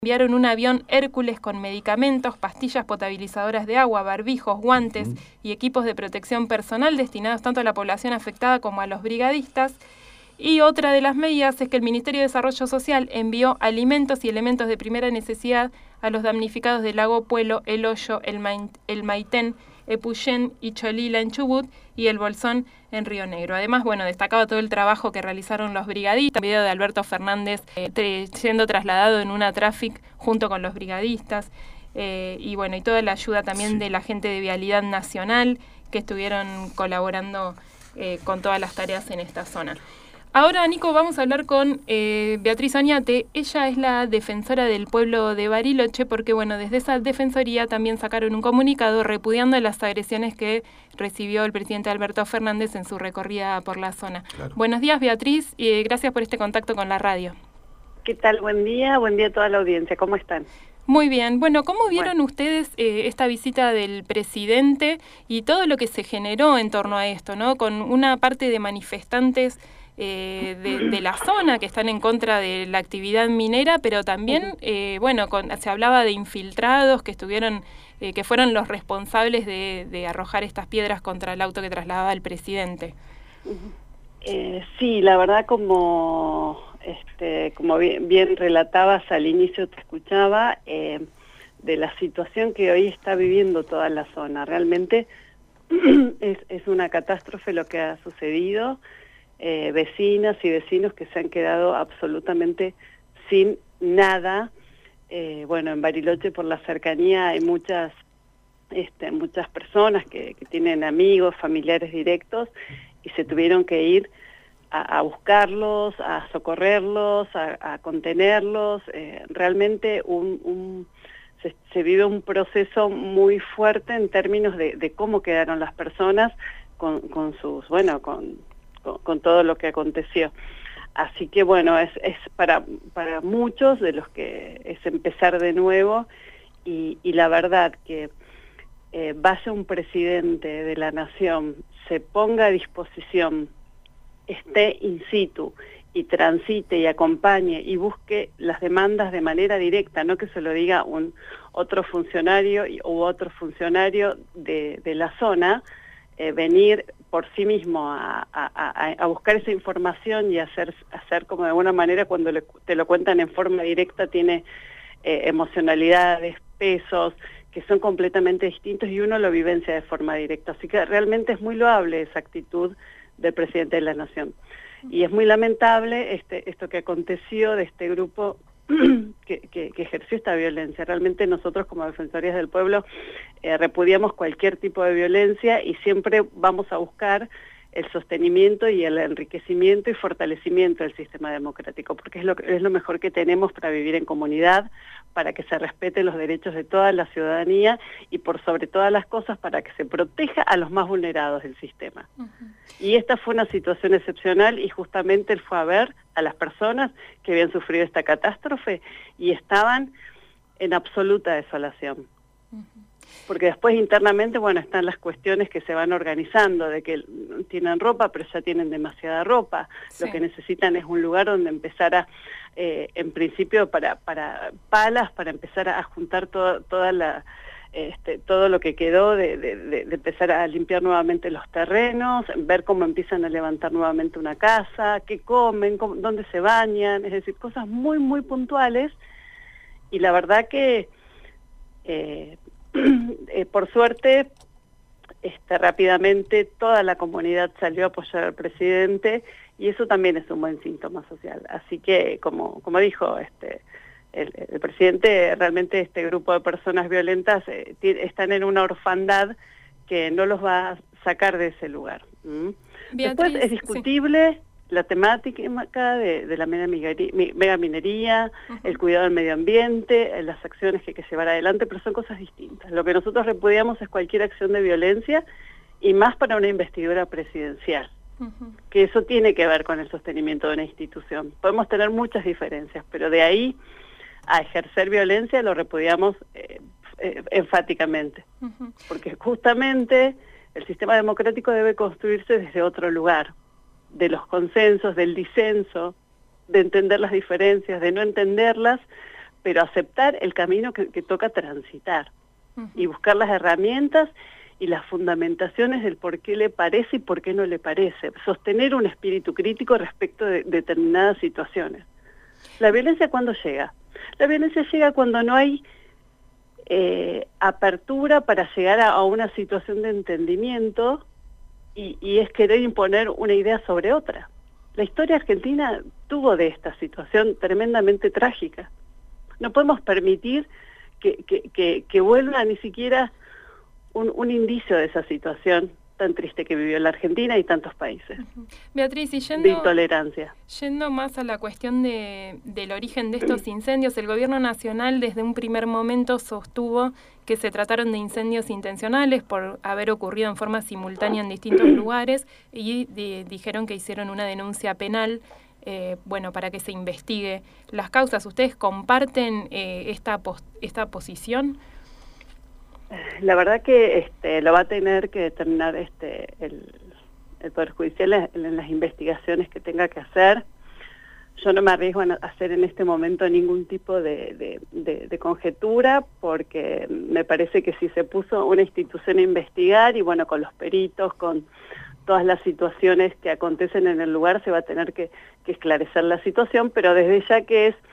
Enviaron un avión Hércules con medicamentos, pastillas potabilizadoras de agua, barbijos, guantes y equipos de protección personal destinados tanto a la población afectada como a los brigadistas. Y otra de las medidas es que el Ministerio de Desarrollo Social envió alimentos y elementos de primera necesidad a los damnificados del lago Puelo, El Hoyo, el Maitén, Epuyén y Cholila en Chubut y el Bolsón en Río Negro. Además, destacaba todo el trabajo que realizaron los brigadistas, un video de Alberto Fernández siendo trasladado en una Traffic junto con los brigadistas, y toda la ayuda también de la gente de Vialidad Nacional que estuvieron colaborando con todas las tareas en esta zona. Ahora, Nico, vamos a hablar con Beatriz Oñate. Ella es la defensora del pueblo de Bariloche porque, desde esa defensoría también sacaron un comunicado repudiando las agresiones que recibió el presidente Alberto Fernández en su recorrida por la zona. Claro. Buenos días, Beatriz, y gracias por este contacto con la radio. ¿Qué tal? Buen día a toda la audiencia. ¿Cómo están? Muy bien. ¿Cómo vieron ustedes esta visita del presidente y todo lo que se generó en torno a esto, ¿no? Con una parte de manifestantes de la zona que están en contra de la actividad minera, pero también, se hablaba de infiltrados que estuvieron, que fueron los responsables de arrojar estas piedras contra el auto que trasladaba el presidente. Sí, la verdad, como bien relatabas al inicio, te escuchaba, de la situación que hoy está viviendo toda la zona. Realmente es una catástrofe lo que ha sucedido. Vecinas y vecinos que se han quedado absolutamente sin nada. En Bariloche, por la cercanía, hay muchas personas que tienen amigos, familiares directos, y se tuvieron que ir a buscarlos, a socorrerlos, a contenerlos. Realmente se vive un proceso muy fuerte en términos de cómo quedaron las personas con todo lo que aconteció. Así que es para muchos de los que es empezar de nuevo, y la verdad que vaya un presidente de la nación, se ponga a disposición, esté in situ y transite y acompañe y busque las demandas de manera directa, no que se lo diga otro funcionario u otro funcionario de la zona, venir por sí mismo a buscar esa información y hacer como de alguna manera, cuando te lo cuentan en forma directa, tiene emocionalidades, pesos que son completamente distintos, y uno lo vivencia de forma directa. Así que realmente es muy loable esa actitud del presidente de la Nación. Y es muy lamentable esto que aconteció de este grupo que ejerció esta violencia. Realmente nosotros, como Defensorías del Pueblo, repudiamos cualquier tipo de violencia y siempre vamos a buscar el sostenimiento y el enriquecimiento y fortalecimiento del sistema democrático, porque es lo mejor que tenemos para vivir en comunidad, para que se respeten los derechos de toda la ciudadanía y, por sobre todas las cosas, para que se proteja a los más vulnerados del sistema. Y esta fue una situación excepcional, y justamente él fue a ver a las personas que habían sufrido esta catástrofe y estaban en absoluta desolación. Porque después internamente, están las cuestiones que se van organizando, de que tienen ropa, pero ya tienen demasiada ropa. Sí. Lo que necesitan es un lugar donde empezar en principio, para palas, para empezar a juntar todo lo que quedó, de empezar a limpiar nuevamente los terrenos, ver cómo empiezan a levantar nuevamente una casa, qué comen, dónde se bañan, es decir, cosas muy, muy puntuales. Y la verdad que por suerte, rápidamente toda la comunidad salió a apoyar al presidente, y eso también es un buen síntoma social. Así que, como dijo el presidente, realmente este grupo de personas violentas están en una orfandad que no los va a sacar de ese lugar. Beatriz, después es discutible. Sí. La temática de la megaminería, el cuidado del medio ambiente, las acciones que hay que llevar adelante, pero son cosas distintas. Lo que nosotros repudiamos es cualquier acción de violencia, y más para una investidura presidencial, que eso tiene que ver con el sostenimiento de una institución. Podemos tener muchas diferencias, pero de ahí a ejercer violencia lo repudiamos enfáticamente, porque justamente el sistema democrático debe construirse desde otro lugar, de los consensos, del disenso, de entender las diferencias, de no entenderlas, pero aceptar el camino que toca transitar y buscar las herramientas y las fundamentaciones del por qué le parece y por qué no le parece. Sostener un espíritu crítico respecto de determinadas situaciones. ¿La violencia cuándo llega? La violencia llega cuando no hay apertura para llegar a una situación de entendimiento y es querer imponer una idea sobre otra. La historia argentina tuvo de esta situación tremendamente trágica. No podemos permitir que vuelva ni siquiera un indicio de esa situación tan triste que vivió la Argentina y tantos países. Beatriz, y de intolerancia. Yendo más a la cuestión del origen de estos incendios, el gobierno nacional desde un primer momento sostuvo que se trataron de incendios intencionales por haber ocurrido en forma simultánea en distintos lugares y dijeron que hicieron una denuncia penal para que se investigue las causas. ¿Ustedes comparten esta posición? La verdad que lo va a tener que determinar el Poder Judicial en las investigaciones que tenga que hacer. Yo no me arriesgo a hacer en este momento ningún tipo de conjetura, porque me parece que si se puso una institución a investigar, y bueno, con los peritos, con todas las situaciones que acontecen en el lugar, se va a tener que esclarecer la situación, pero desde ya que es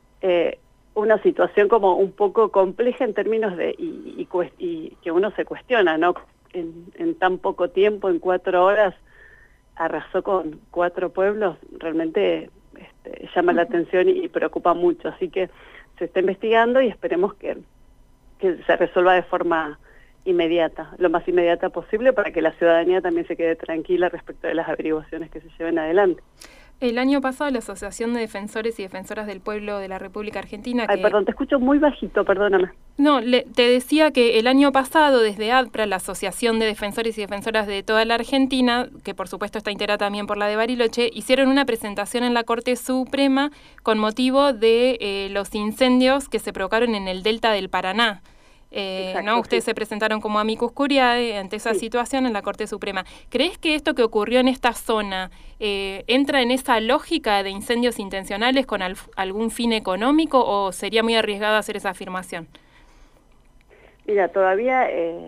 una situación como un poco compleja en términos de, y que uno se cuestiona, ¿no? En tan poco tiempo, en 4 horas, arrasó con 4 pueblos, realmente llama la atención y preocupa mucho. Así que se está investigando y esperemos que se resuelva de forma inmediata, lo más inmediata posible, para que la ciudadanía también se quede tranquila respecto de las averiguaciones que se lleven adelante. El año pasado la Asociación de Defensores y Defensoras del Pueblo de la República Argentina... Perdón, te escucho muy bajito, perdóname. No, te decía que el año pasado desde ADPRA, la Asociación de Defensores y Defensoras de toda la Argentina, que por supuesto está integrada también por la de Bariloche, hicieron una presentación en la Corte Suprema con motivo de los incendios que se provocaron en el delta del Paraná. Exacto, ustedes se presentaron como amicus curiae ante esa situación en la Corte Suprema. ¿Crees que esto que ocurrió en esta zona entra en esa lógica de incendios intencionales con algún fin económico, o sería muy arriesgado hacer esa afirmación? Mira, todavía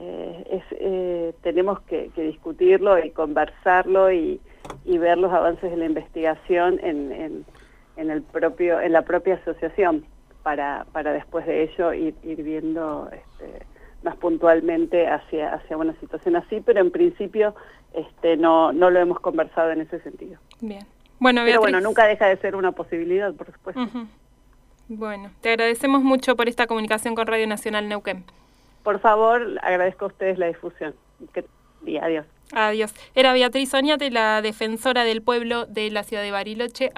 tenemos que discutirlo y conversarlo y ver los avances de la investigación en la propia asociación, para después de ello ir viendo más puntualmente hacia una situación así, pero en principio no lo hemos conversado en ese sentido. Bien. Bueno, Beatriz, pero nunca deja de ser una posibilidad, por supuesto. Bueno, te agradecemos mucho por esta comunicación con Radio Nacional Neuquén. Por favor, agradezco a ustedes la difusión. Adiós. Adiós. Era Beatriz Oñate, la defensora del pueblo de la ciudad de Bariloche.